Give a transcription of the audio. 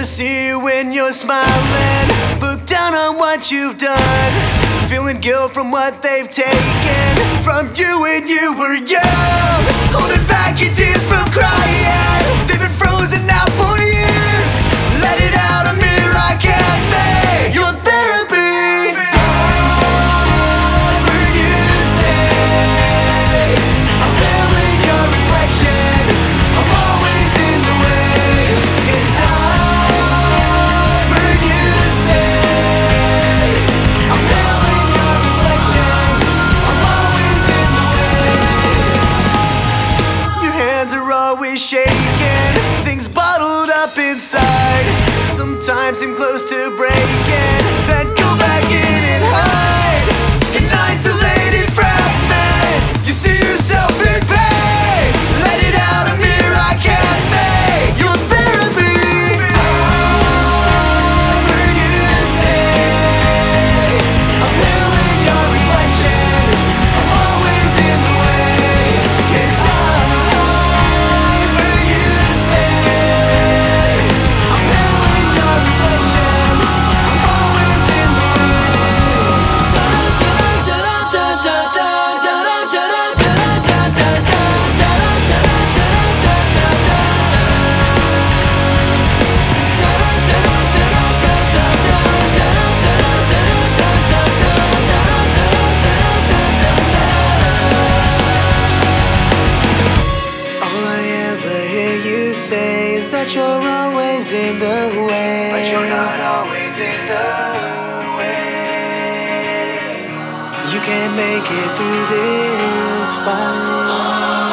see you when you're smiling. Look down on what you've done, feeling guilt from what they've taken from you when you were young. Holding back your tears from crying, they've been frozen now for years. Let it out, a mirror I can't make your therapy. Always shaking, things bottled up inside. Sometimes seem close to breaking, then go back in and hide. An isolated fragment, you see yourself in pain. Let it out, a mirror I can't make your therapy. Whatever you say, I'm feeling your reflection. I'm always in the way, and say is that you're always in the way, but you're not always in the way. You can't make it through this fight.